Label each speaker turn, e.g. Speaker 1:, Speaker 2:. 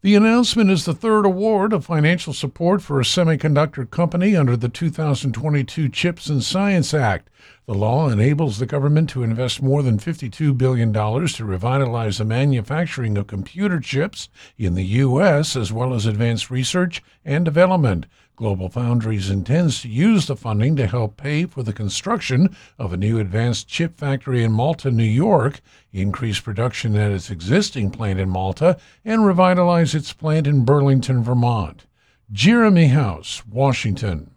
Speaker 1: The announcement is the third award of financial support for a semiconductor company under the 2022 CHIPS and Science Act. The law enables the government to invest more than $52 billion to revitalize the manufacturing of computer chips in the U.S., as well as advance research and development. GlobalFoundries intends to use the funding to help pay for the construction of a new advanced chip factory in Malta, New York, increase production at its existing plant in Malta, and revitalize its plant in Burlington, Vermont. Jeremy House, Washington.